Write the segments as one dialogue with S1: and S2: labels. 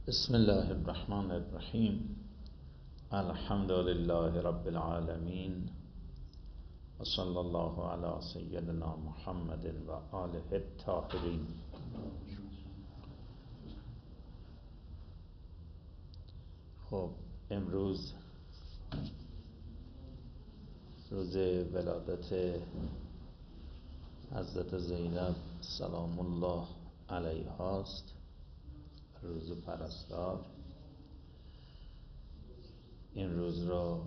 S1: بسم الله الرحمن الرحیم. الحمد لله رب العالمین و صلی الله علی سیدنا محمد و آله الطاهرین. خب امروز روز ولادت حضرت زینب سلام الله علیها است، روز پرستار. این روز را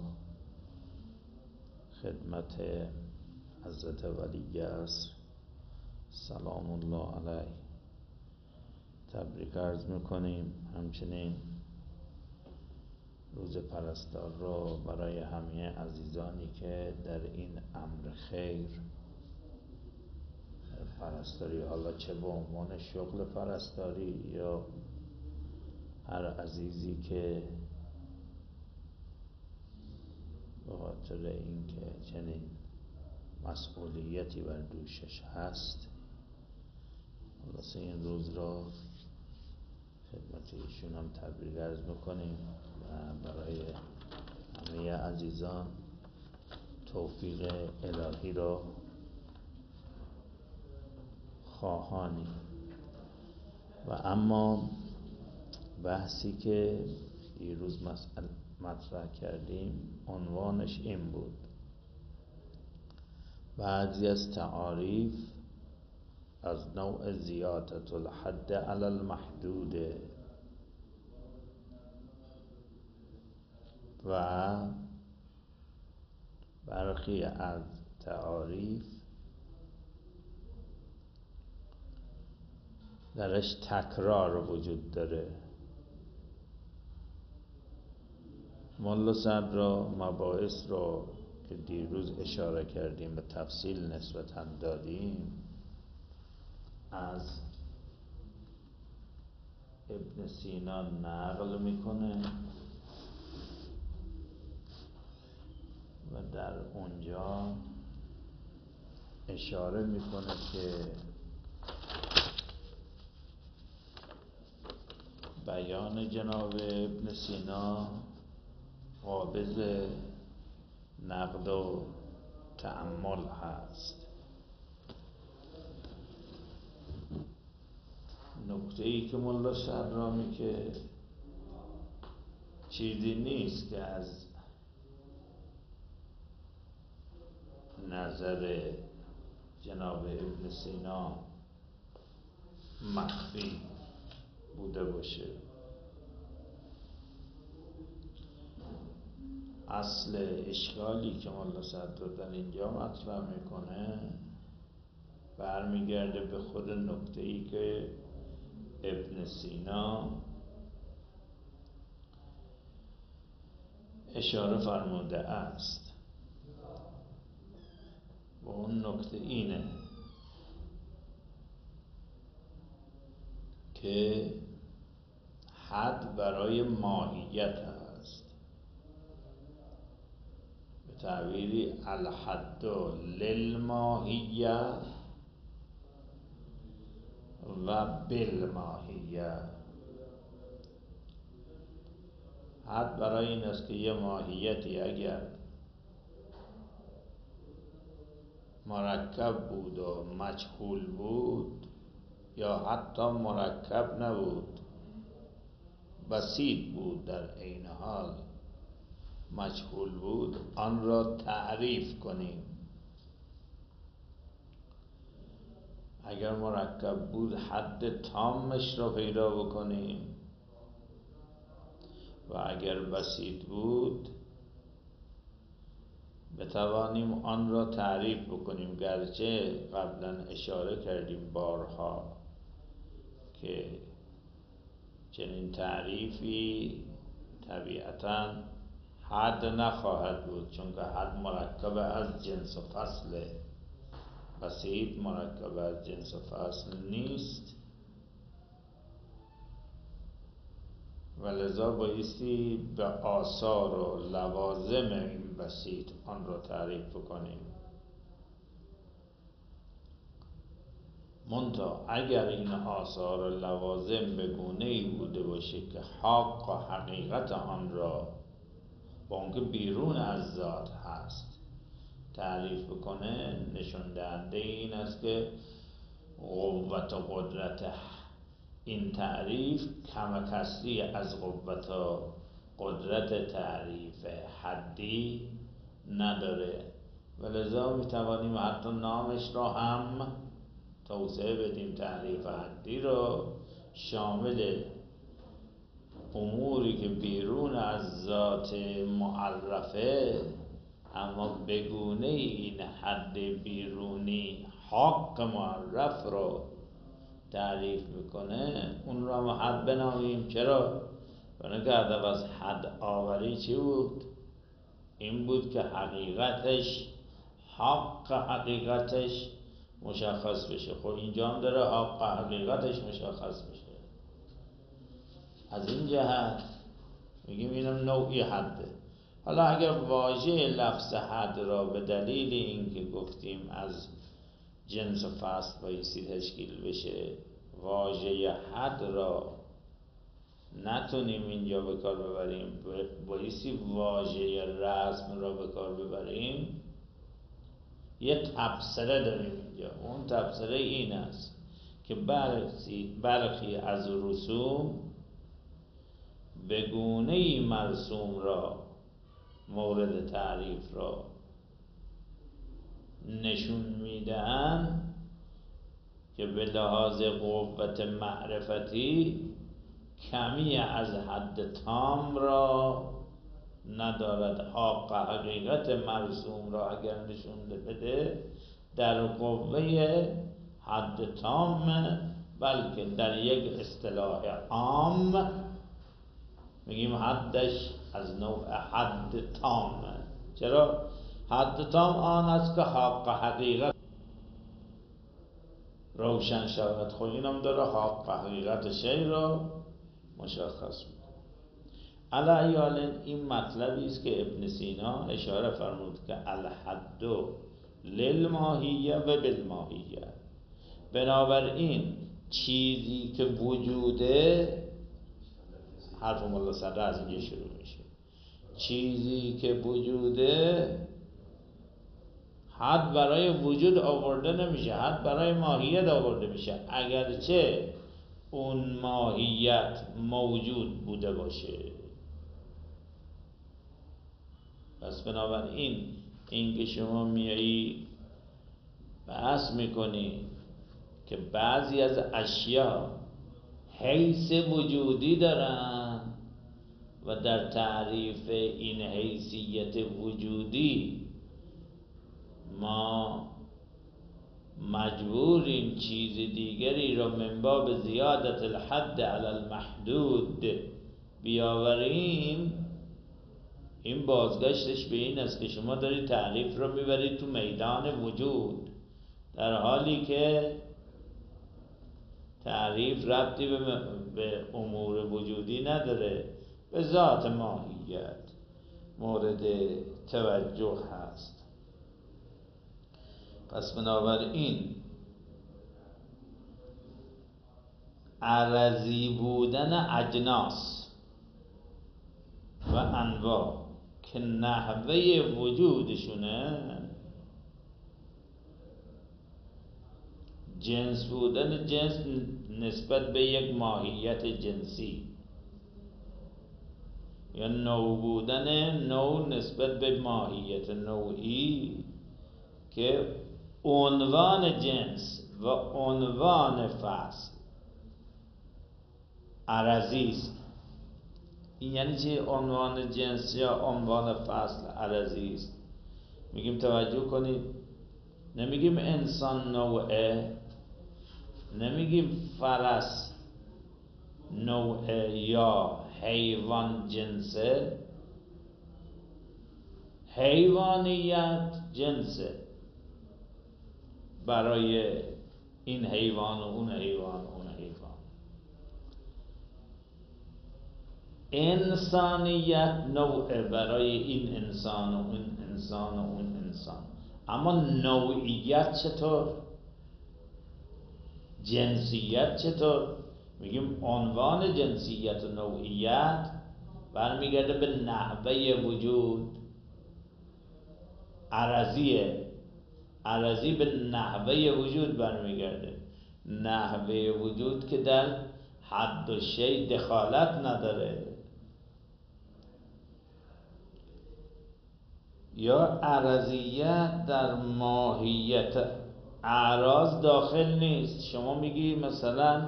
S1: خدمت حضرت ولی عصر سلام الله علیه تبریک عرض میکنیم. همچنین روز پرستار را برای همه عزیزانی که در این امر خیر پرستاری، حالا چه به عنوان شغل پرستاری یا هر عزیزی که به خاطر اینکه چنین مسئولیتی بر دوشش هست، خلاصه این روز را خدمت ایشون هم تبریک عرض میکنیم و برای همه عزیزان توفیق الهی را خواهانیم. و اما بحثی که دیروز مطرح کردیم عنوانش این بود: بعضی از تعاریف از نوع زیادت الحد علی المحدود و برخی از تعاریف درش تکرار وجود داره. مولا صاحب را مباحث را که دیروز اشاره کردیم به تفصیل نسبتاً دادیم، از ابن سینا نقل میکنه و در اونجا اشاره میکنه که بیان جناب ابن سینا قابل نقد و تأمل هست. نکته ای که مولا شهرامی که چیزی نیست که از نظر جناب ابن سینا مخفی بوده باشه. اصل اشکالی که مولا صدر در اینجا مطرح میکنه برمیگرده به خود نکته ای که ابن سینا اشاره فرموده است. و اون نکته اینه که حد برای ماهیت است، به تعبیری الحد للماهیه و بالماهیه. حد برای این است که یه ماهیتی اگر مرکب بود و مجهول بود یا حتی مرکب نبود، بسیط بود در عین حال مجهول بود، آن را تعریف کنیم. اگر مرکب بود حد تامش را پیدا بکنیم و اگر بسیط بود بتوانیم آن را تعریف بکنیم. گرچه قبلا اشاره کردیم بارها که چنین تعریفی طبیعتاً حد نخواهد بود، چون که حد مرکب از جنس و فصل، بسیط مرکب از جنس و فصل نیست و لذا بایستی به آثار و لوازم این بسیط آن را تعریف بکنیم. منتها اگر این آثار و لوازم به گونه‌ای بوده باشه که حق و حقیقت آن را با اونکه بیرون از ذات هست تعریف بکنه، نشون دهنده این است که قوت و قدرت این تعریف کم کسری از قوت و قدرت تعریف حدی نداره و لذا میتوانیم حتی نامش را هم توسعه بدیم. تعریف حدی رو شامل اموری که بیرون از ذات معرفه اما بگونه این حد بیرونی حق معرف رو تعریف میکنه، اون رو هم حد بنامیم. چرا؟ برای که هدف از حد آوری چی بود؟ این بود که حقیقتش، حق حقیقتش مشخص بشه. خب اینجا هم داره حق حقیقتش مشخص بشه. از این جهت میگیم اینم نوعی حده. حالا اگر واژه لفظ حد را به دلیل اینکه گفتیم از جنس و فصل بایستی تشکیل بشه، واژه حد را نتونیم اینجا به کار ببریم، بایستی واژه رسم را به کار ببریم، یه تبصره داریم اینجا. اون تبصره این است که برخی از رسوم به گونه‌ای مرسوم را، مورد تعریف را نشون میدن که به لحاظ قوت معرفتی کمی از حد تام را ندارد. حق حقیقت مرسوم را اگر نشون بده در قوه حد تام، بلکه در یک اصطلاح عام میگیم حدش از نوع حد تام. چرا؟ حد تام آن است که حق حقیقت روشن شود. خب اینم داره حق حقیقت شی را مشخص میکنه. علی حال این مطلبی است که ابن سینا اشاره فرمود که الحد للماهیه و بالماهیه. بنابراین چیزی که وجوده، حرف مولا صدر از اینجا شروع میشه، چیزی که وجوده حد برای وجود آورده نمیشه، حد برای ماهیت آورده میشه، اگرچه اون ماهیت موجود بوده باشه. پس بنابراین این که شما میایی بحث میکنی که بعضی از اشیا حیث وجودی دارن و در تعریف این حیثیت وجودی ما مجبوریم چیز دیگری را من باب زیادت الحد علی المحدود بیاوریم، این بازگشتش به این است که شما دارید تعریف را میبرید تو میدان وجود، در حالی که تعریف ربطی به امور وجودی نداره، به ذات ماهیت مورد توجه هست. پس بنابراین عرضی بودن اجناس و انواع که نحوه وجودشونه، جنس بودن جنس نسبت به یک ماهیت جنسی، یا نوع بودن نوع نسبت به ماهیت نوعی که عنوان جنس و عنوان فصل عرضی است. این یعنی چه؟ عنوان جنس یا عنوان فصل عرضی است. میگیم توجه کنید، نمیگیم انسان نوعه، نمیگیم فرس نوعه یا حیوان جنسه. حیوانیت جنسه برای این حیوان و اون حیوان و اون حیوان. انسانیت نوعه برای این انسان و اون انسان و اون انسان. اما نوعیت چطور؟ جنسیت چطور؟ میگیم عنوان جنسیت و نوعیت برمیگرده به نحوه وجود. عرضی به نحوه وجود برمیگرده. نحوه وجود که در حد و شی دخالت نداره، یا عرضیت در ماهیت اعراض داخل نیست. شما میگی مثلا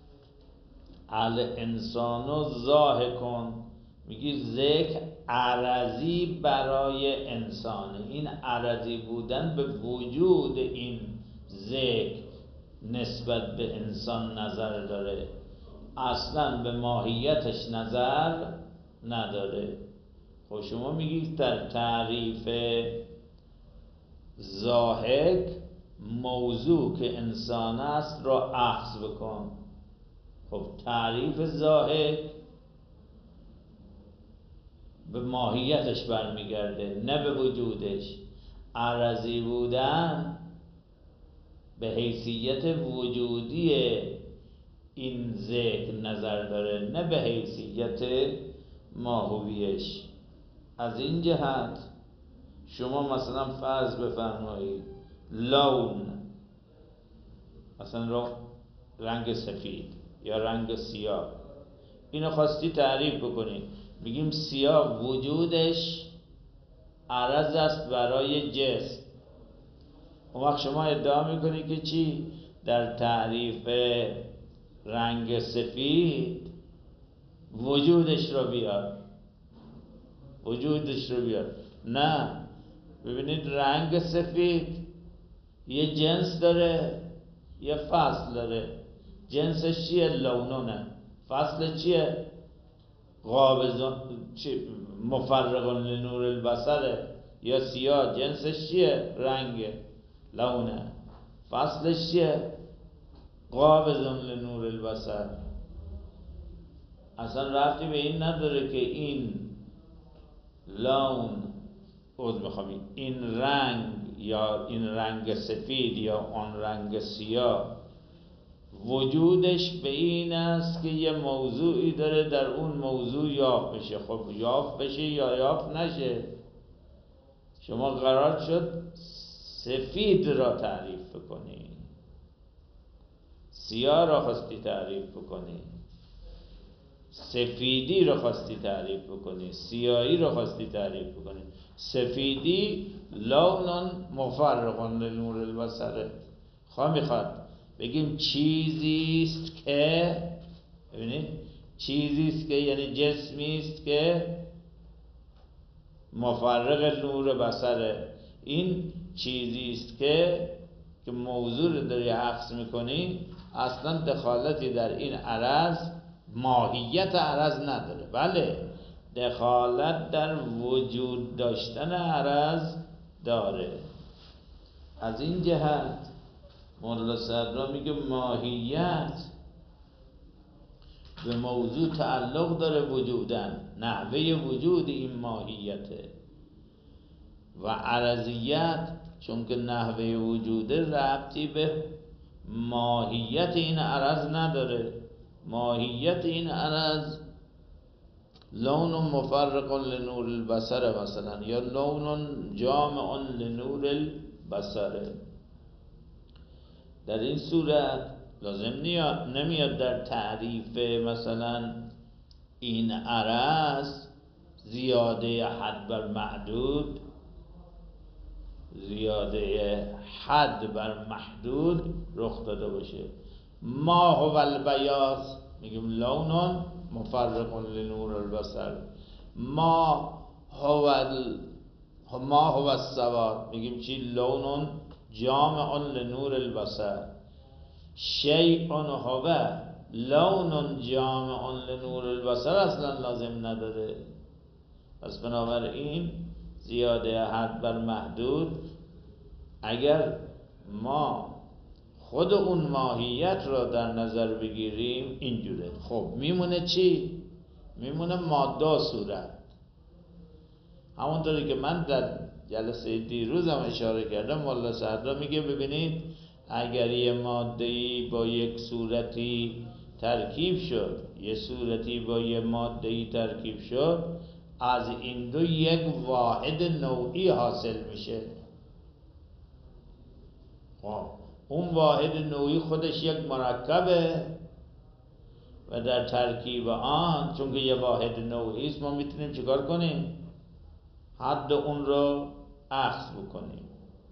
S1: الانسان ضاحکون، میگی ذکر عرضی برای انسانه. این عرضی بودن به وجود این ذکر نسبت به انسان نظر داره، اصلا به ماهیتش نظر نداره. خب شما میگی در تعریف ضاحک موضوع که انسان است را اخذ بکن. خب تعریف ضاحک به ماهیتش برمیگرده نه به وجودش. عرضی بودن به حیثیت وجودی این ذکر نظر داره نه به حیثیت ماهویش. از این جهت شما مثلا فرض بفرمایید لون، مثلا رنگ سفید یا رنگ سیاه، اینو خواستی تعریف بکنی، میگیم سیاه وجودش عرض است برای جسم. اون وقت شما ادعا میکنی که چی؟ در تعریف رنگ سفید وجودش رو بیار. نه، ببینید رنگ سفید یه جنس داره یه فصل داره. جنسش چیه؟ لونونه. فصل چیه؟ مفرق لنور البصره. یا سیاه جنسش چیه؟ رنگه، لونه. فصلش چیه؟ قابض لنور البصر. اصلا ربطی به این نداره که این لون این رنگ یا این رنگ سفید یا آن رنگ سیاه وجودش به این است که یه موضوعی داره در اون موضوع یافت بشه. خب یافت بشه یا یافت نشه، شما قرار شد سفید را تعریف کنی، سیاه را خواستی تعریف بکنی، سفیدی را خواستی تعریف بکنی، سیاهی را خواستی تعریف بکنی. سفیدی لون مفرق لنور البصره. میخواد بگیم چیزیست که، ببینید چیزیست که یعنی جسمیست که مفرق نور بصره. این چیزیست که موضوع رو داری عکس میکنی اصلا دخالتی در این عرض، ماهیت عرض نداره. بله دخالت در وجود داشتن عرض داره. از این جهت مولا صدرا میگه ماهیت به موضوع تعلق داره وجودن، نحوه وجود این ماهیته. و عرضیت چون که نحوه وجوده ربطی به ماهیت این عرض نداره. ماهیت این عرض لون مفرق لنور البصر مثلا، یا لون جامع لنور البصر. در این صورت لازم نمیاد در تعریف مثلا این عرض زیاده حد بر محدود، زیاده حد بر محدود رخ داده باشه. ما هو البیاض میگیم لون مفرق لنور البصر. ما هو السواد میگیم چی؟ لون جامع لنور البصر. شیء هو لون جامع لنور البصر اصلا لازم نداره. پس بنابراین زیاده حد بر محدود، اگر ما خود اون ماهیت را در نظر بگیریم اینجوره. خب میمونه چی؟ میمونه ماده و صورت. همونطوری که من در جلسه دیروزم اشاره کردم، مولا صدرا میگه ببینید اگر یه ماده‌ای با یک صورتی ترکیب شد، یه صورتی با یه ماده‌ای ترکیب شد، از این دو یک واحد نوعی حاصل میشه. خب اون واحد نوعی خودش یک مرکبه و در ترکیب آن، چون که یه واحد نوعی است، ما میتونیم چیکار کنیم؟ حد اون رو اخذ بکنیم.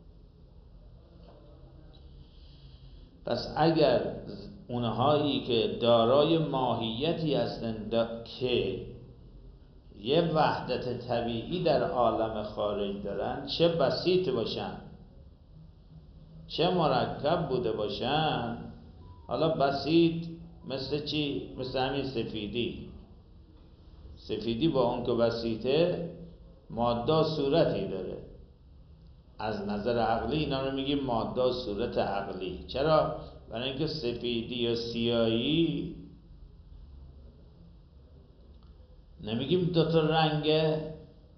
S1: پس اگر اونهایی که دارای ماهیتی هستند که یه وحدت طبیعی در عالم خارج دارن، چه بسیط باشن چه مرکب بوده باشن. حالا بسیط مثل چی؟ مثل همین سفیدی با اون که بسیطه ماده صورتی داره. از نظر عقلی اینا رو میگیم ماده صورت عقلی. چرا؟ برای اینکه سفیدی یا سیاهی نمیگیم دوتا رنگه،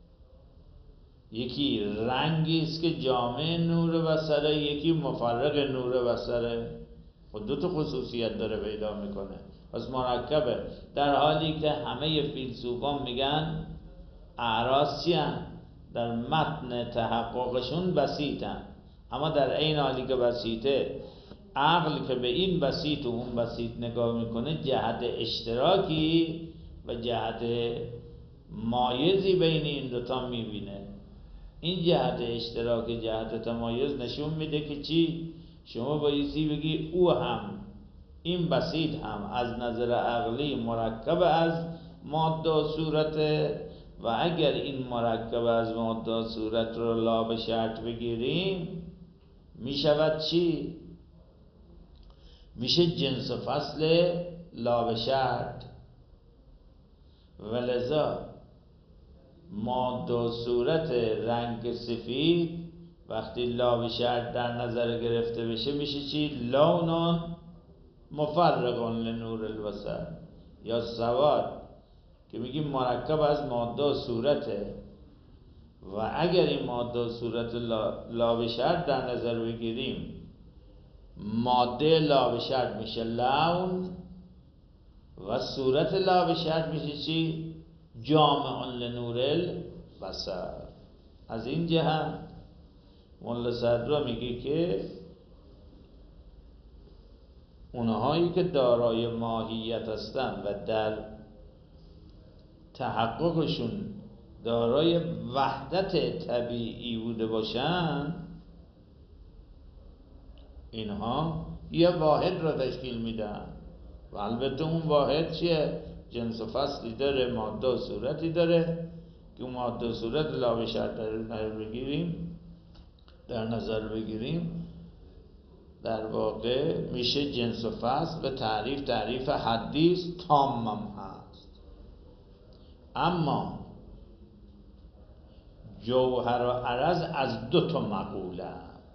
S1: یکی رنگی است که جامع نور بصره، یکی مفرق نور بصره. خود دو تا خصوصیت داره پیدا میکنه، پس مرکبه. در حالی که همه فیلسوفان میگن اعراض چی هن؟ در متن تحققشون بسیطن، اما در این حالی که بسیطه، عقل که به این بسیط و اون بسیط نگاه میکنه، جهت اشتراکی و جهت مایزی بین این دوتا میبینه. این جهت اشتراک، جهت تمایز نشون میده که چی؟ شما بایستی بگی او هم، این بسیط هم از نظر عقلی مرکب از ماده و صورته، و اگر این مرکب از ماده و صورت رو لا به شرط بگیریم میشود چی؟ میشه جنس و فصل لا به شرط. ولذا ماده و صورت رنگ سفید وقتی لا به شرط در نظر گرفته بشه میشه چی؟ لونون مفرقون لنور البصر. یا سواد که میگیم مرکب از ماده و صورته، و اگر این ماده و صورت لا به شرط در نظر بگیریم، ماده لا به شرط میشه لون و صورت لا به شرط میشه چی؟ جامع لنور البصر. از این جهت مولا صدرا میگه که اونهایی که دارای ماهیت هستند و در تحققشون دارای وحدت طبیعی بوده باشن، اینها یه واحد را تشکیل میدن. و البته اون واحد چیه؟ جنس و فصلی داره، ماده و صورتی داره که ماده و صورت لا به شرط در نظر بگیریم در واقع میشه جنس و فصل. به تعریف حدیث تامم هست. اما جوهر و عرض از دو تا مقوله،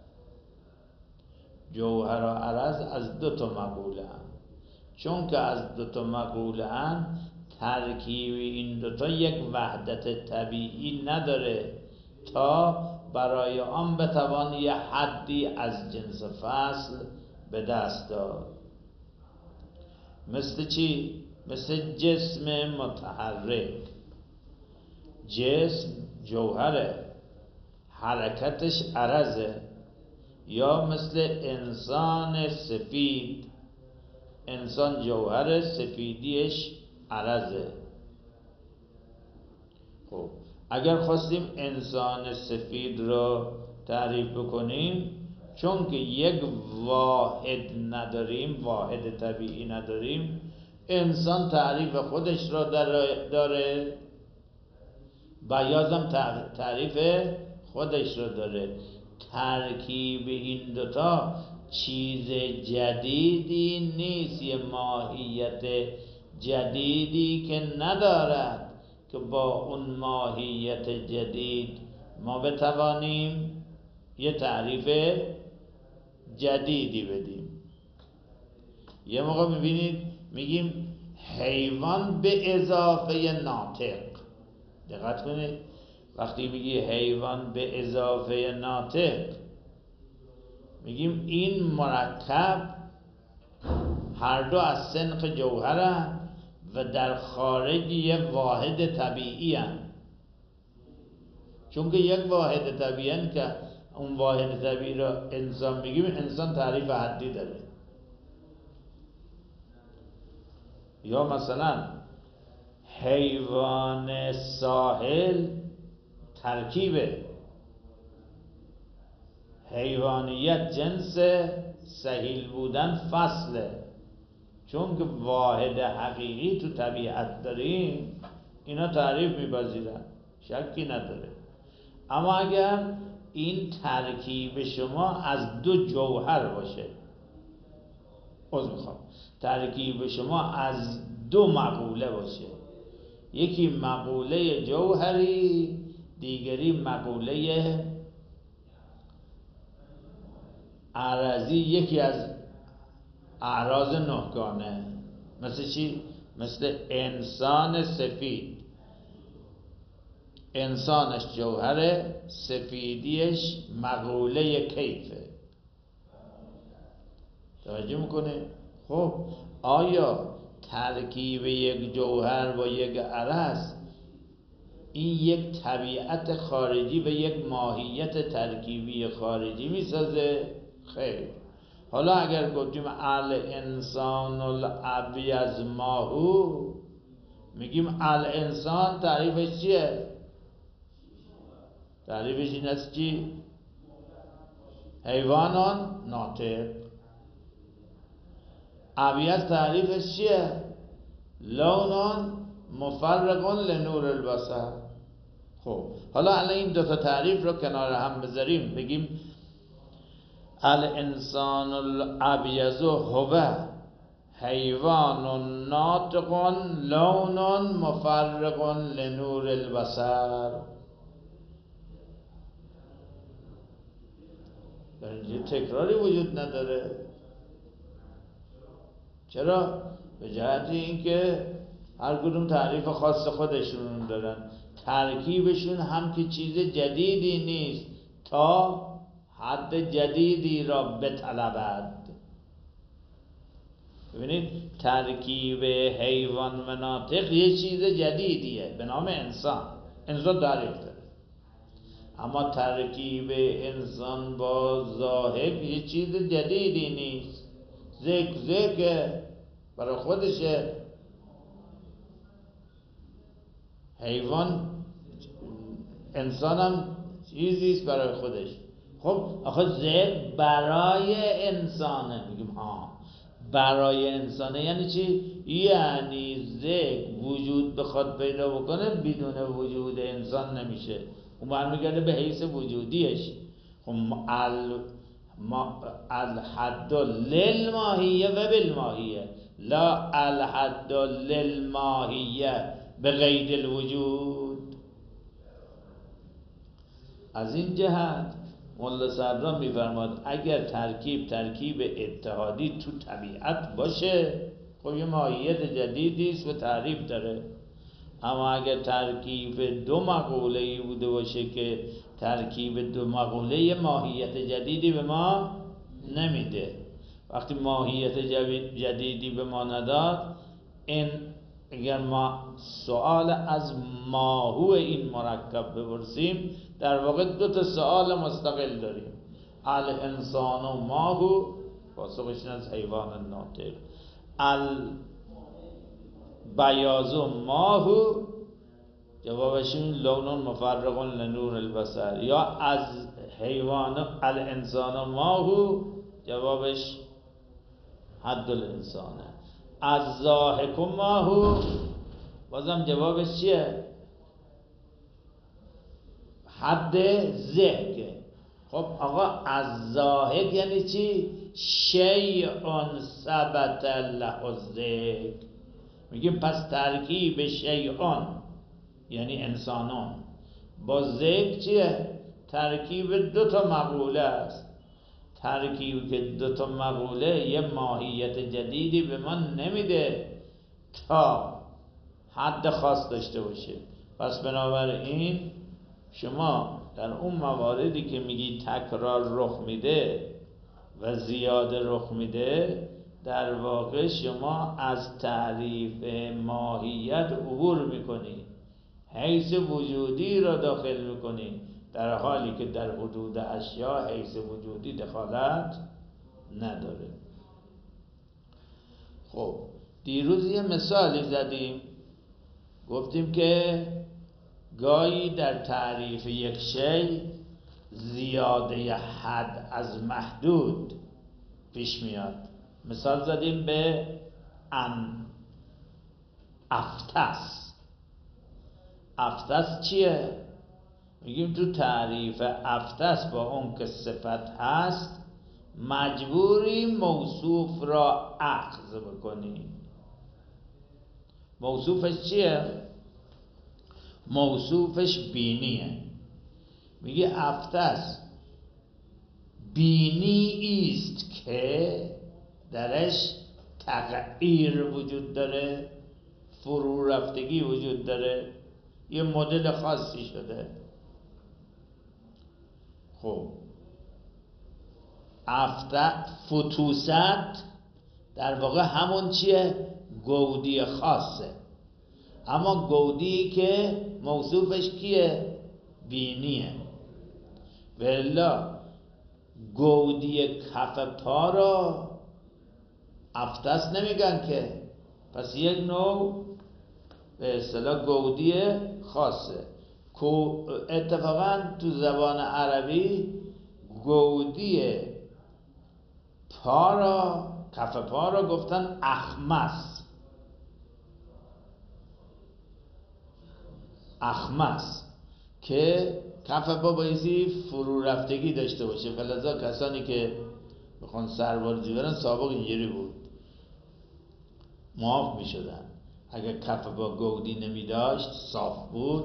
S1: جوهر و عرض از دو تا مقوله. چون که از دو تا مقوله ان، ترکیب این دوتا یک وحدت طبیعی نداره تا برای آن بتوان یه حدی از جنس فصل به دست داد. مثل چی؟ مثل جسم متحرک. جسم جوهره، حرکتش عرضه. یا مثل انسان سفید، انسان جوهر، سفیدیش عرضه. خب اگر خواستیم انسان سفید رو تعریف بکنیم، چون که یک واحد نداریم، واحد طبیعی نداریم، انسان تعریف خودش را داره، بیازم تعریف خودش رو داره. ترکیب این دوتا چیز جدیدی نیست، یه ماهیت جدیدی که ندارد که با اون ماهیت جدید ما بتوانیم یه تعریف جدیدی بدیم. یه موقع میبینید میگیم حیوان به اضافه ناطق. دقت کنید، وقتی میگی حیوان به اضافه ناطق، میگیم این مرکب هر دو از سنخ جوهرن و در خارج یه واحد طبیعی هن. چون که یک واحد طبیعی هن که اون واحد طبیعی رو انسان بگیم، انسان تعریف حدی داره. یا مثلا حیوان ساحل ترکیبه، حیوانیت جنس، سهیل بودن فصله. چون که واحد حقیقی تو طبیعت داریم، اینا تعریف میپذیرن، شکی نداره. اما اگر این ترکیب شما از دو جوهر باشه، ترکیب شما از دو مقوله باشه، یکی مقوله جوهری، دیگری مقوله عرضی، یکی از اعراض نهگانه. مثل چی؟ مثل انسان سفید، انسانش جوهره، سفیدیش مقوله کیفه. توجه میکنه؟ خب آیا ترکیب یک جوهر با یک عرض این یک طبیعت خارجی و یک ماهیت ترکیبی خارجی میسازه؟ خیر. حالا اگر گفتیم الانسان الابیض ماهو، میگیم الانسان تعریفش چیه؟ تعریفش این است چی؟ حیوانان ناطق. ابیض تعریفش چیه؟ لونان مفرقون لنور البصر. خب حالا الان این دو تا تعریف رو کنار هم بذاریم، بگیم الانسان الابیض هو حیوان ناطق لون مفرق لنور البصر. در اینجا تکراری وجود نداره. چرا؟ به جهت اینکه هر کدوم تعریف خاص خودشون دارن، ترکیبشون هم که چیز جدیدی نیست تا حد جدیدی را بطلبد. ببینید ترکیب حیوان و ناطق یه چیز جدیدیه به نام انسان، انسان تعریف داره. اما ترکیب انسان با ذاهب یه چیز جدیدی نیست، ذکر برای خودشه. حیوان، انسان هم چیزیست برای خودش. خب آخه ذکر برای انسانه. میگیم ها برای انسانه یعنی چی؟ یعنی ذکر وجود بخواد پیدا بکنه بدون وجود انسان نمیشه، اون برمیگرده به حیث وجودیش. خب الحد للماهیه و بالماهیه، لا الحد للماهیه به قید الوجود. از این جهت مولا صدرا میفرماد اگر ترکیب اتحادی تو طبیعت باشه، خب یه ماهیت جدیدی است و تعریف داره. اما اگر ترکیب دو مقوله‌ای بوده باشه که ترکیب دو مقوله ماهیت جدیدی به ما نمیده. وقتی ماهیت جدیدی به ما نداد، این اگر ما سوال از ماهو این مرکب بپرسیم، در واقع دو تا سوال مستقل داریم. الانسان و ماهو، پاسخش از حیوان ناطق. البیاض و ماهو، جوابشون لون مفرق لنور البصر. یا از حیوان الانسان و ماهو، جوابش حد الانسانه. از ضاحک و ماهو، بازم جوابش چیه؟ حد ذکر. خب آقا از ضاحک یعنی چی؟ شیء ثبت له الذکر. میگیم پس ترکیب شیء یعنی انسانان با ذکر چیه؟ ترکیب دو تا مقوله است. ترکیب که دو تا مقوله یه ماهیت جدیدی به ما نمیده تا حد خاص داشته باشه. پس بنابراین شما در اون مواردی که میگی تکرار رخ میده، و زیاده رخ میده، در واقع شما از تعریف ماهیت عبور میکنی، حیث وجودی را داخل میکنی، در حالی که در حدود اشیا حیث وجودی دخالت نداره. خب دیروز یه مثالی زدیم، گفتیم که گاهی در تعریف یک شی زیاده حد از محدود پیش میاد. مثال زدیم به افتس. افتس چیه؟ میگیم تو تعریف افتس با اون که صفت هست مجبوری موصوف را اخذ بکنی. موصوفش چیه؟ موصوفش بینیه. میگه افتس بینی است که درش تغییر وجود داره، فرو رفتگی وجود داره، یه مدل خاصی شده. خب فتوست در واقع همون چیه؟ گودی خاصه، اما گودی که موصوفش کیه؟ بینیه. والا گودی کف پا را افتس نمیگن که، پس یک نوع به اصطلاح گودی خاصه. اتفاقا تو زبان عربی گودی پا را، کف پا را گفتن اخمس. اخمس که کف پا بایستی فرو رفتگی داشته باشه، فلذا کسانی که بخوان سربازی برن سابق اینجوری بود، معاف می شدن. اگر کف پا گودی نمی داشت، صاف بود،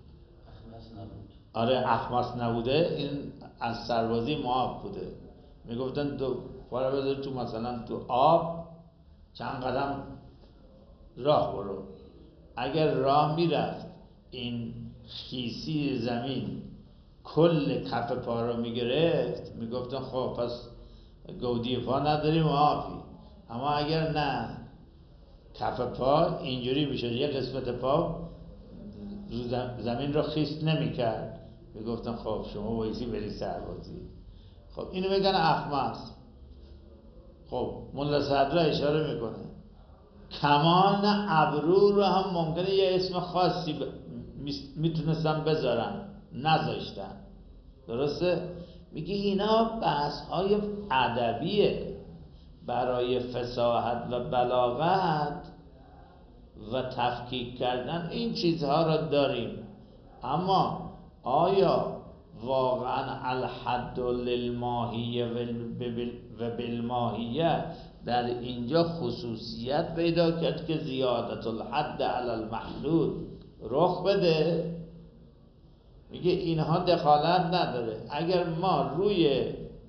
S1: آره اخمس نبوده، این از سربازی معاف بوده. می گفتن دو پا را بذار تو مثلا تو آب چند قدم راه برو. اگر راه می رفت این خیسی زمین کل کف پا رو می گرفت، می گفتن خب پس گودی پا نداری، معافی. اما اگر نه، کف پا اینجوری می شد، یک قسمت پا زمین رو خیس نمی کرد، می گفتن خب شما بایستی بری سربازی. خب اینو میگن اخمس. خب ملا صدرا اشاره میکنه کمان ابرو رو هم ممکنه یه اسم خاصی میتونستن بذارن، نذاشتن. درسته؟ میگه اینا بحث های ادبیه، برای فصاحت و بلاغت و تفکیک کردن این چیزها را داریم. اما آیا واقعا الحد للماهیه و بالماهیه در اینجا خصوصیت پیدا کرد که زیادت الحد علی المحدود رخ بده؟ میگه اینها دخالت نداره. اگر ما روی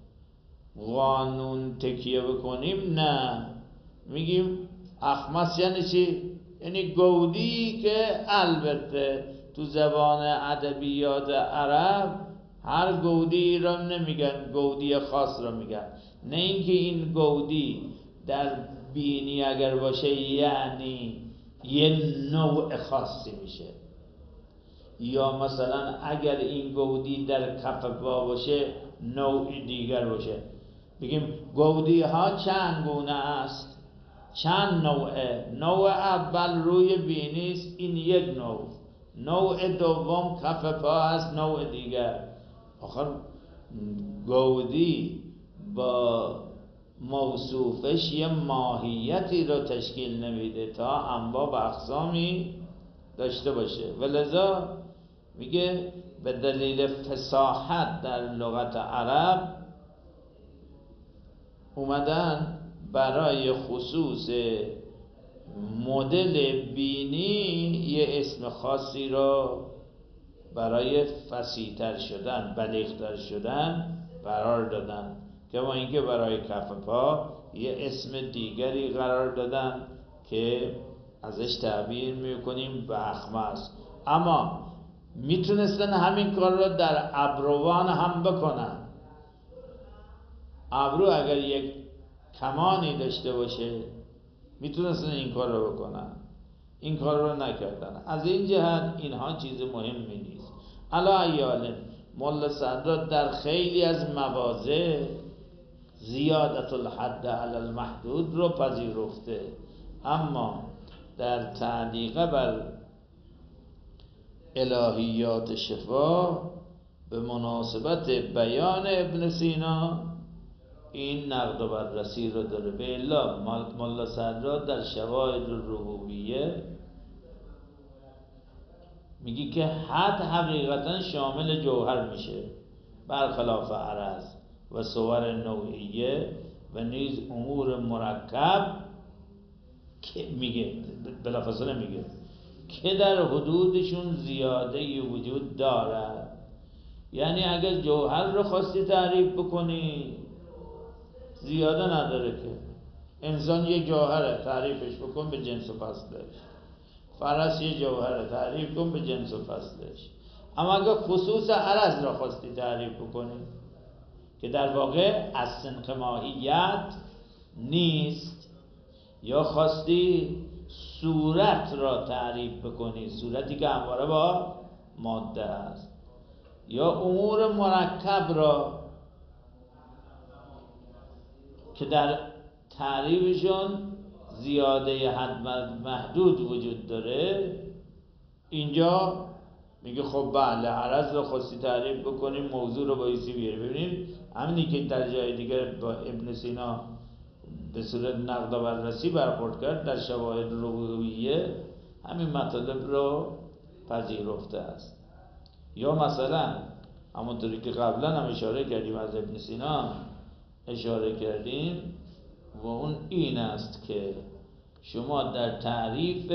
S1: قانون تکیه بکنیم، نه، میگیم اخمس یعنی چی؟ یعنی گودی که البته تو زبان ادبیات عرب هر گودی را نمیگن، گودی خاص را میگن. نه اینکه این گودی در بینی اگر باشه یعنی یه نوع خاصی میشه، یا مثلا اگر این گودی در کف پا باشه نوع دیگر باشه. بگیم گودی ها چند گونه است، چند نوعه. نوع اول روی بینی است، این یک نوع. نوع دوم کف پا است، نوع دیگر. آخر گودی با موصوفش یه ماهیتی رو تشکیل نمیده تا انواع و اقسامی داشته باشه. ولذا میگه به دلیل فصاحت در لغت عرب اومدن برای خصوص مدل بینی یه اسم خاصی رو برای فصیح‌تر شدن، بلیغ‌تر شدن قرار دادن. که ما اینکه برای کف پا یه اسم دیگری قرار دادن که ازش تعبیر میکنیم به اخمس. اما میتونستن همین کار رو در ابروان هم بکنن. ابرو اگر یک کمانی داشته باشه میتونستن این کار رو بکنن، این کار رو نکردن. از این جهت اینها چیز مهمی نیست. علی ایال ملا صدرا در خیلی از مواضع زیادت الحد علی المحدود رو پذیرفته، اما در تعلیق بر الهیات شفا به مناسبت بیان ابن سینا این نقد و بررسی رو داره. به الا ملا صدرا در شواهد الربوبیه میگی که حد حقیقتا شامل جوهر میشه، برخلاف عرض و صور نوعیه و نیز امور مرکب که میگه بلافاصله میگه که در حدودشون زیاده وجود دارد. یعنی اگر جوهر رو خواستی تعریف بکنی زیاده نداره که انسان یه جوهره تعریفش بکن به جنس و فصلش، فرس یه جوهره تعریف کن به جنس و فصلش. اما اگر خصوص عرض را خواستی تعریف بکنی که در واقع از سنخ ماهیت نیست، یا خواستی صورت را تعریف بکنی، صورتی که همواره با ماده است، یا امور مرکب را که در تعریفشون زیاده حد محدود وجود داره، اینجا میگه خب بله عرض رو خواستی تعریف بکنیم موضوع رو بایستی بیاری. ببینید همینی که در جای دیگر با ابن سینا به صورت نقد و بررسی برخورد کرد، در شواهد ربوبیه همین مطالب رو پذیرفته است. یا مثلا همونطوری که قبلا هم اشاره کردیم از ابن سینا اشاره کردیم و اون این است که شما در تعریف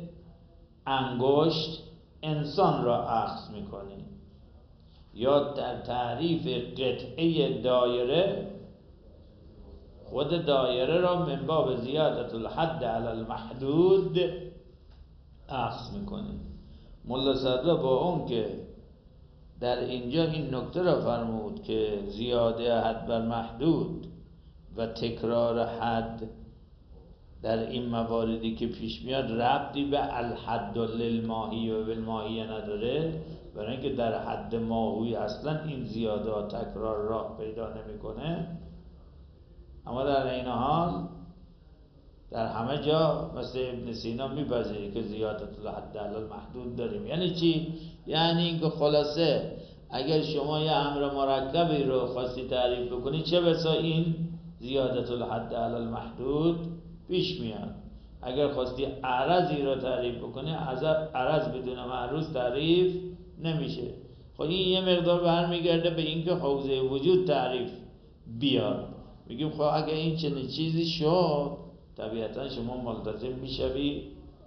S1: انگشت انسان را اخذ میکنید، یا در تعریف قطعه دایره خود دایره را من باب زیادت الحد علی المحدود اخذ میکنید. ملا صدرا با اون که در اینجا این نکته را فرمود که زیاده حد بر محدود و تکرار حد در این مواردی که پیش میاد ربطی به الحد للماهی و بالماهی نداره، برای اینکه در حد ماهوی اصلا این زیاده ها تکرار راه پیدا نمیکنه. اما در این حال در همه جا مثل ابن سینا میپذیره که زیادت الحد علی المحدود داریم. یعنی چی؟ یعنی اینکه خلاصه اگر شما یه امر مرکبی رو خواستی تعریف بکنی، چه بسا این زیادت الحد علی المحدود پیش میاد. اگر خواستی عرضی رو تعریف بکنی، عرض بدون معروض تعریف نمیشه. خب این یه مقدار برمیگرده به اینکه حوزه وجود تعریف بیاد. میگیم خب اگر این چنین چیزی شد طبیعتا شما ملتزم میشوی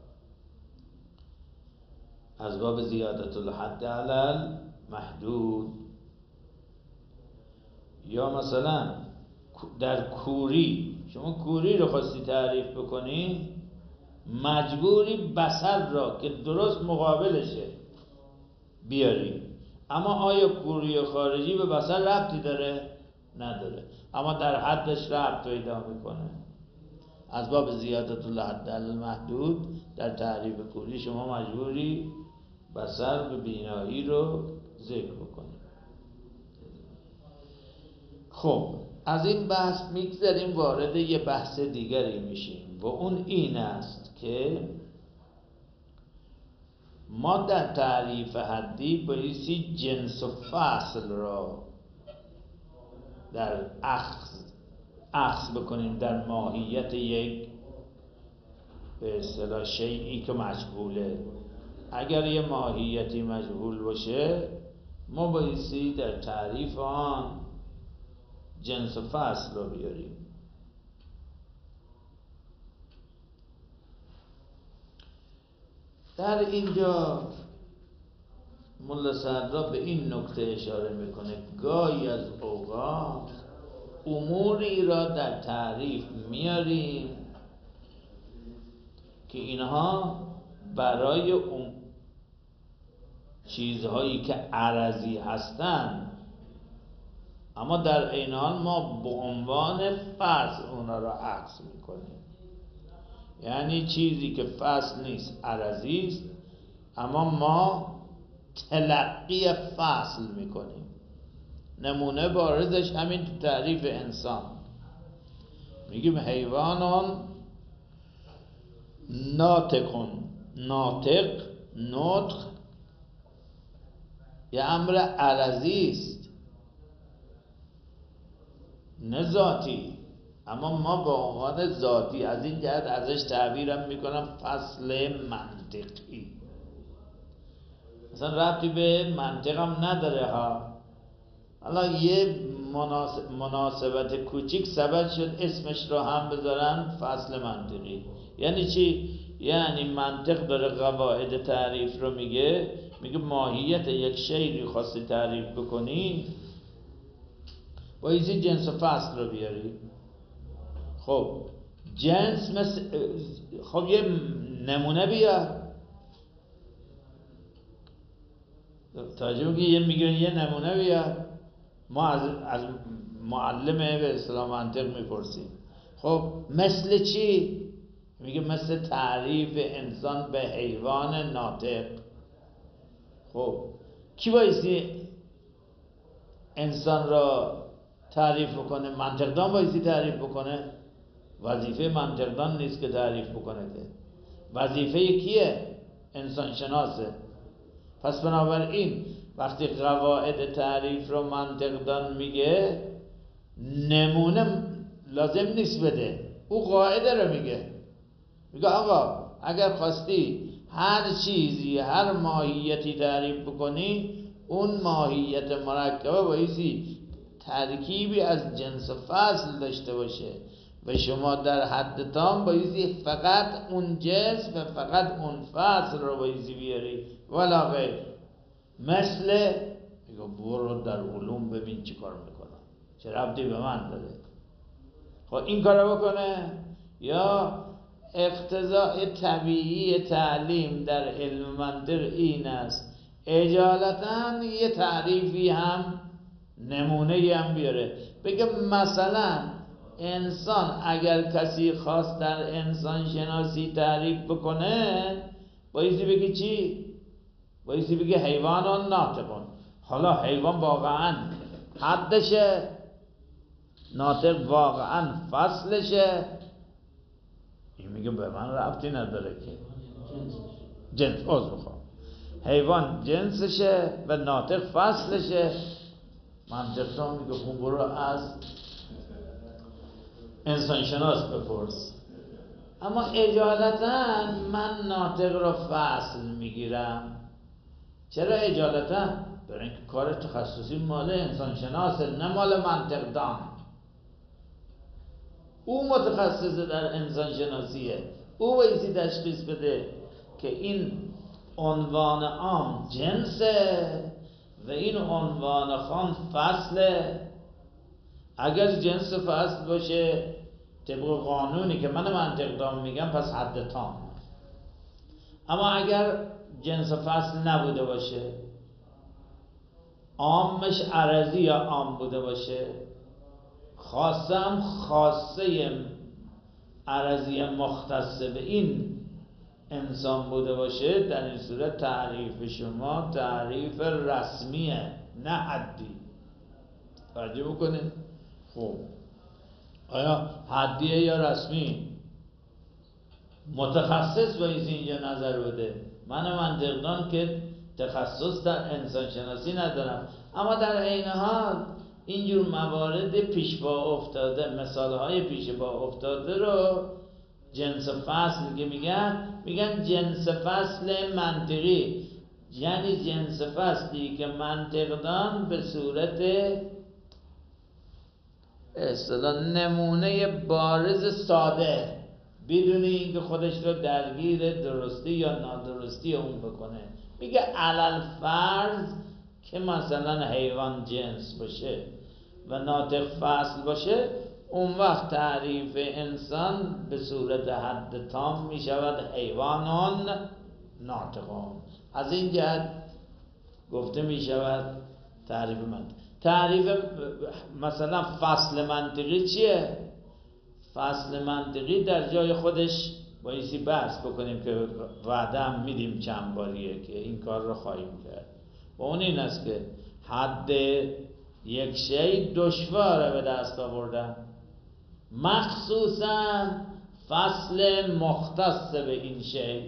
S1: از باب زیادت الحد علی المحدود. یا مثلا در کوری، شما کوری رو خواستی تعریف بکنی مجبوری بصر را که درست مقابلشه بیاری. اما آیا کوری خارجی به بصر ربطی داره؟ نداره، اما در حدش ربط پیدا میکنه. از باب زیادت الحد علی المحدود در تعریف کوری شما مجبوری بصر به بینایی رو ذکر بکنی. خب از این بحث میگذریم وارد یه بحث دیگری میشیم و اون این است که ما در تعریف حدی بایستی جنس و فصل را در اخذ بکنیم در ماهیت یک به اصطلاح شیئی که مجهوله. اگر یه ماهیتی مجهول باشه ما بایستی در تعریف آن جنس و فصل رو بیاریم. در اینجا ملا صدرا به این نکته اشاره میکنه گاهی از اوقات اموری را در تعریف میاریم که اینها برای اون چیزهایی که عرضی هستند اما در عین حال ما به عنوان فصل اونا را عکس میکنیم. یعنی چیزی که فصل نیست عرضی است، اما ما تلقی فصل میکنیم. نمونه بارزش همین تو تعریف انسان میگیم حیوانان ناطقون. ناطق، نطق یه امر عرضی است نه ذاتی، اما ما با عنوان ذاتی از این جهت ازش تعبیرم میکنم فصل منطقی. مثلا ربطی به منطقم نداره ها، حالا یه مناسبت کوچیک سبب شد اسمش رو هم بذارن فصل منطقی. یعنی چی؟ یعنی منطق داره قواعد تعریف رو میگه ماهیت یک شی رو خواستی تعریف بکنی بایستی جنس و فصل رو بیاری. خب جنس مثل خب یه نمونه بیار. توجه میگه یه نمونه بیار. ما از معلم به اصطلاح منطق میپرسیم خب مثل چی؟ میگه مثل تعریف انسان به حیوان ناطق. خب کی بایستی انسان را تعریف بکنه؟ منطقدان بایستی تعریف بکنه؟ وظیفه منطقدان نیست که تعریف بکنه، که وظیفه کیه؟ انسان شناسه. پس بنابراین وقتی قواعد تعریف رو منطقدان میگه نمونه لازم نیست بده، او قاعده رو میگه آقا اگر خواستی هر چیزی هر ماهیتی تعریف بکنی اون ماهیت مرکبه بایستی ترکیبی از جنس و فصل داشته باشه و شما در حد تام بایستی فقط اون جنس و فقط اون فصل رو بایستی بیاری ولا غیر. مثل میگه برو در علوم ببین چی کار میکنه، چه ربطی به من داره. خب این کارو بکنه. یا اقتضاء طبیعی تعلیم در علم منطق این است اجالتا یه تعریفی هم نمونه هم بیاره، بگه مثلا انسان اگر کسی خواست در انسان شناسی تعریف بکنه بایستی بگه چی؟ بایستی بگه حیوانان ناطقون. حالا حیوان واقعا حدشه، ناطق واقعا فصلشه، این میگه به من ربطی نداره که جنس بخوام حیوان جنسشه و ناطق فصلشه. منطقدان میگه خون برو از انسان شناس بپرس. اما اجالتا من ناطق رو فصل میگیرم. چرا اجالتا؟ برای اینکه کار تخصصی مال انسان شناسه نه مال منطقدان. او متخصص در انسان شناسیه، او بایستی تشخیص بده که این عنوان عام جنسه و این عنوان خاص فصله. اگر جنس فصل باشه طبق قانونی که من منطقدان میگم پس حد تام. اما اگر جنس فصل نبوده باشه، عامش عرضی یا عام بوده باشه، خاصه هم خاصه عرضی مختص به این انسان بوده باشه، در این صورت تعریف شما تعریف رسمیه نه حدی. توجه بکنید. خب آیا حدیه یا رسمی؟ متخصص باید اینجا نظر بده. من منطقدان که تخصص در انسان شناسی ندارم، اما در عین حال اینجور موارد پیش پا افتاده، مثالهای پیش پا افتاده رو جنس فصل که میگن جنس فصل منطقی، یعنی جنس فصلی که منطقدان به صورت اصطلاح نمونه بارز ساده بدون اینکه خودش رو درگیر درستی یا نادرستی اون بکنه میگه علل فرض که مثلا حیوان جنس باشه و ناطق فصل باشه، اون وقت تعریف انسان به صورت حد تام می شود حیوانان ناطقون. از این جهت گفته می شود تعریف من. تعریف مثلا فصل منطقی چیه؟ فصل منطقی در جای خودش بایستی بحث بکنیم که وعده هم میدیم چند باریه که این کار رو خواهیم کرد. و اون این است که حد یک شی دشواره به دست آوردن، مخصوصا فصل مختص به این شی.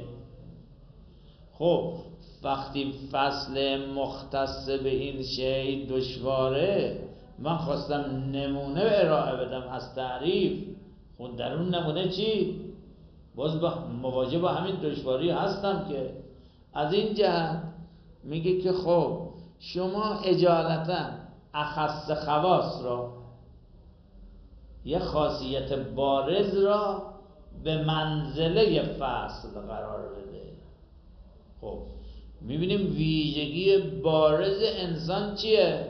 S1: خب وقتی فصل مختص به این شی دشواره، من خواستم نمونه ارائه بدم از تعریف، خود در اون نمونه چی؟ باز مواجه با همین دشواری هستم که از این جهت میگه که خب شما اجالتا اخص خواص را، یه خاصیت بارز را به منزله فصل قرار بده. خب میبینیم ویژگی بارز انسان چیه؟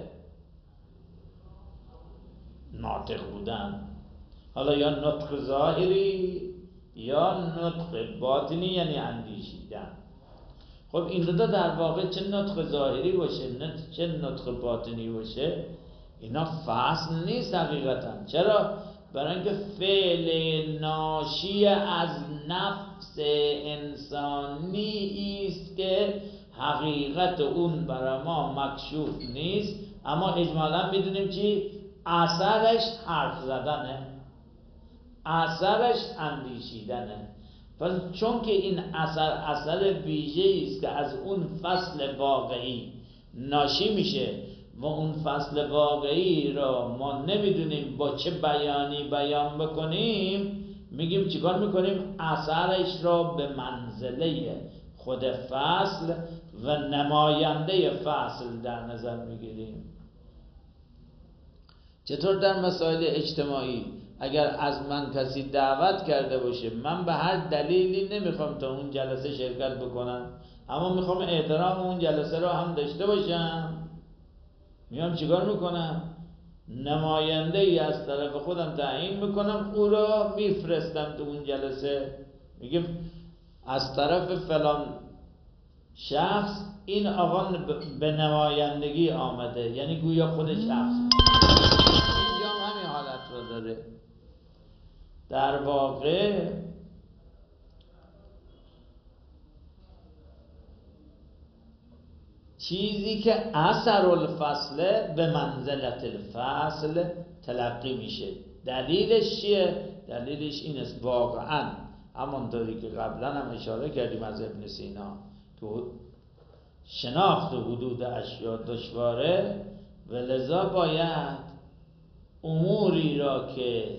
S1: ناطق بودن، حالا یا نطق ظاهری یا نطق باطنی یعنی اندیشیدن. خب این دوتا در واقع چه نطق ظاهری باشه چه نطق باطنی باشه، اینا فصل نیست حقیقتا. چرا؟ برای اینکه فعل ناشی از نفس انسانی است که حقیقت اون برای ما مکشوف نیست، اما اجمالا میدونیم چی؟ اثرش حرف زدنه، اثرش اندیشیدنه. پس چون که این اثر ویژه‌ای است که از اون فصل واقعی ناشی میشه و اون فصل واقعی را ما نمیدونیم با چه بیانی بیان بکنیم، میگیم چیکار میکنیم؟ اثرش را به منزله خود فصل و نماینده فصل در نظر میگیریم. چطور در مسائل اجتماعی اگر از من کسی دعوت کرده باشه، من به هر دلیلی نمیخوام تا اون جلسه شرکت بکنم، اما میخوام احترام اون جلسه را هم داشته باشم، میام چیکار میکنم؟ نماینده ای از طرف خودم تعیین میکنم، او را میفرستم تو اون جلسه، میگیم از طرف فلان شخص این آقا به نمایندگی آمده، یعنی گویا خود شخص. اینجا همین حالت رو داره. در واقع چیزی که اثر الفصل به منزلت الفصل تلقی میشه. دلیلش چیه؟ دلیلش این است واقعا همانطوری که قبلا هم اشاره کردیم از ابن سینا که شناخت حدود اشیاء دشواره و لذا باید اموری را که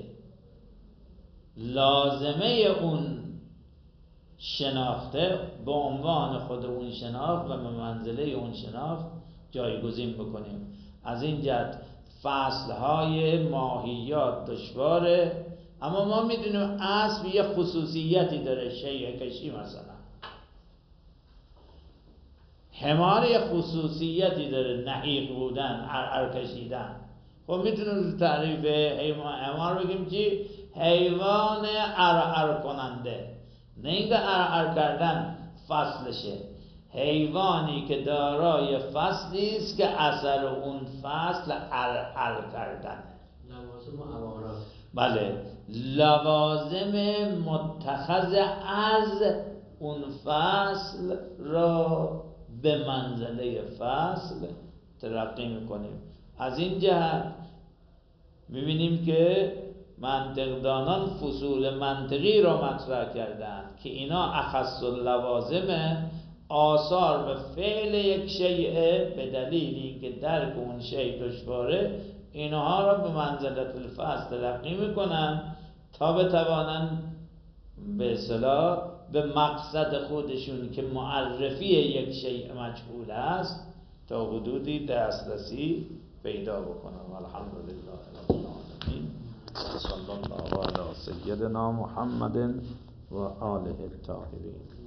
S1: لازمه اون شناخته به عنوان خود اون شناخت و به منزله اون شناخت جایگزین بکنیم. از این جهت فصلهای ماهیات دشواره، اما ما میدونیم اسب یه خصوصیتی داره، شیء کشی مثلا، حمار یه خصوصیتی داره، نحیق بودن، عرعر کشیدن. خب میتونیم تعریف حمار بگیم چی؟ حیوان عرعر کننده، نه اینکه عرعر کردن فصلشه، حیوانی که دارای فصلی است که اثر اون فصل عرعر کردنه.
S2: لوازم و عوارض،
S1: بله، لوازم متخذ از اون فصل را به منزله فصل ترقی میکنیم. از این جهت میبینیم که منطقدانان فصول منطقی را مطرح کردند که اینا اخص اللوازم، آثار و فعل یک شیء به دلیل اینکه درک اون شیء دشواره، اینها را به منزلت الفصل تلقی میکنن تا بتوانن به اصطلاح به مقصد خودشون که معرفی یک شیء مجهول است تا حدودی دسترسی پیدا بکنن. الحمدلله رب العالمین. صلی الله علی سیدنا محمد و آله الطاهرین.